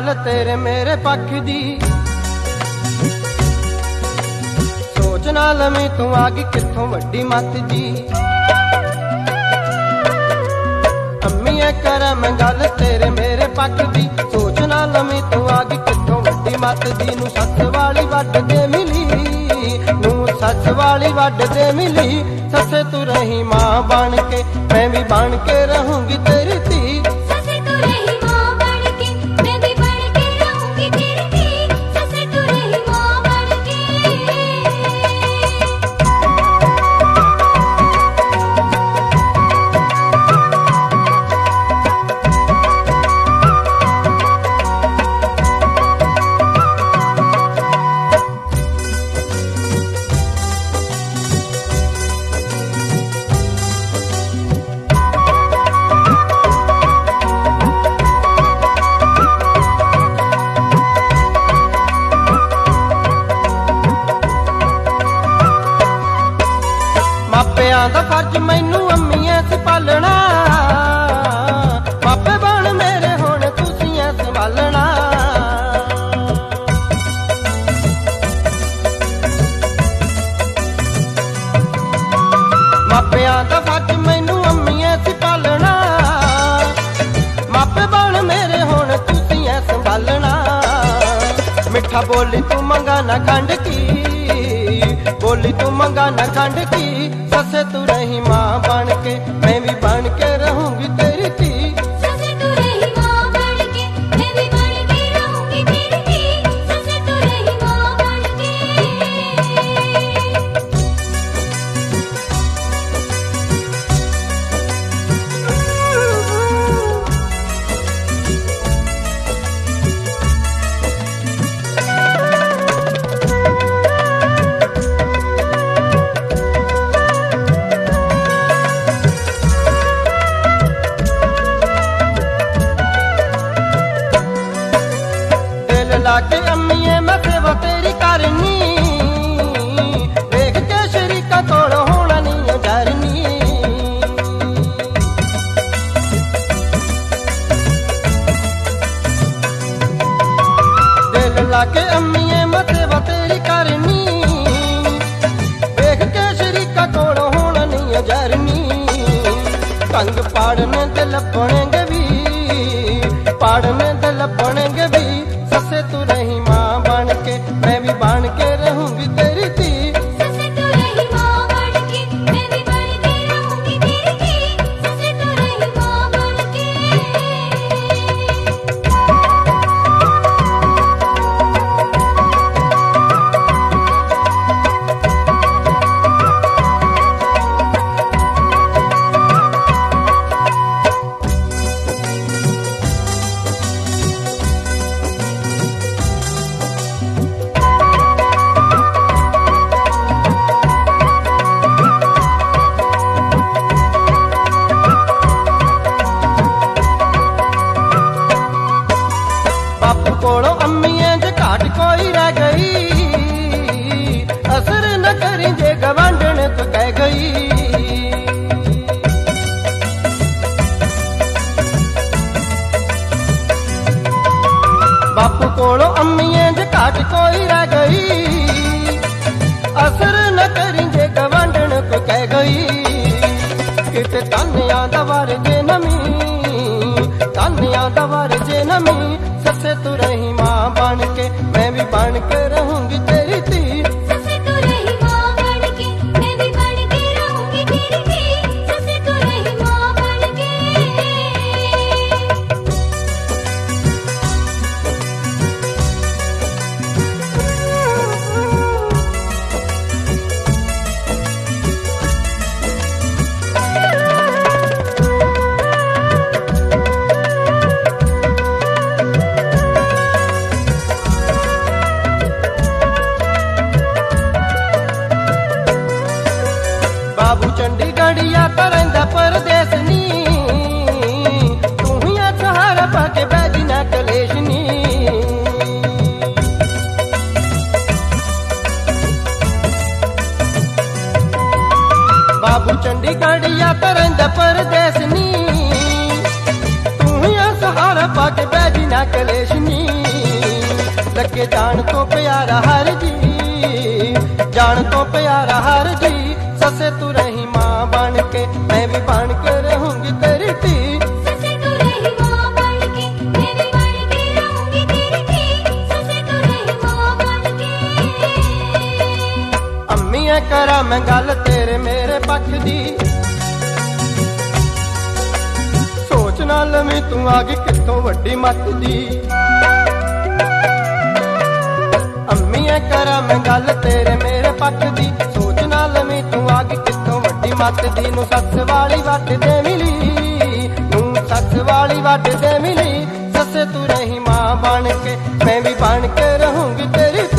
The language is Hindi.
गल तेरे मेरे पक्ष दी। सोच ना लवी तू आ गई कित्थों वड्डी मत जी। अम्मीए कर मैं गल तेरे मेरे पक्ष दी। सोच ना लवी तू आ गई कित्थों वड्डी मत जी। नू सस वाली वड दे मिली, नू सस वाली वड दे मिली। ससे तू रही मां बन के, मैं भी बन के रहूंगी तेरी धी। ससे तू रही मां बन के, मैं भी बन के रहूंगी तेरी धी। ससे तू रही मां बन के। मापियां दा फर्ज मैनू अम्मीए संभालना। मापे बन मेरे हुण तुसीं संभालना। मापियां दा फर्ज मैनू अम्मीए संभालना। मापे बन मेरे हुण तुसीं संभालना। मिठा बोली तू मंगा ना खंड की, बोली तू मंगा न खंड की। ससे तू रही मां बन के, मैं भी बन के रहूंगी तेरी धी। ससे तू रही मां बन के, मैं भी बन के रहूंगी तेरी धी। ससे तू रही मां बन के। लाके अम्मीए मैं सेवा तेरी करनी। देख के शरीका कोल होना नहीं डरनी। दिल लाके अम्मीए मैं सेवा तेरी करनी। देख के शरीका कोल होना नहीं डरनी। कंग पाड़ने ते लपणेंगे भी, पाड़ने ते लपणेंगे भी। ससे तू रही मां बन के, मैं भी बन के रहूंगी तेरी धी। ससे तू रही मां बन के, मैं भी बन के रहूंगी तेरी धी। ससे तू रही मां बन के। बापू कोलों अम्मीए जे घाट कोई रह गई। असर न करी जे गवांढण तो कह गई। बापू कोलों अम्मीए जे घाट कोई रह गई। असर न करी जे गवांढण तो कह गई। किते तानिया दवार जे नमी, तानिया दवार जे नमी। ससे तू रही मां बन के, मैं भी बन के रहूंगी तेरी धी। ससे तू रही मां बन के, मैं भी बन के रहूंगी तेरी धी। ससे तू रही मां बन के। बाबू चंडीगढ़िया तो रहिंदा परदेस नी। तू ही सहारा पाके बैठी ना कलेश नी। बाबू चंडीगढ़िया तो रहिंदा परदेस नी। तू ही सहारा पाके बैठी ना कलेश नी। लगे जान तो प्यारा हर जी, जान तो प्यारा हर जी। ससे तू रही माँ बन के, मैं भी बन के रहूंगी तेरी थी। ससे तू रही माँ बन के, मैं भी बन के रहूंगी तेरी थी। ससे तू रही माँ बन के। अम्मीए करा मैं गल तेरे मेरे पक्ष दी, सोच ना लवी तू आ गई कितों वड्डी मत दी। अम्मीए करा मैं गल तेरे मेरे पक्ष दी, सोच ना लवी तू आ गई कितों वड्डी मत दी। नू सस वाली वट दे मिली, नू सस वाली वट दे मिली। ससे तू रही माँ बन के, मैं भी बन के रहूंगी तेरी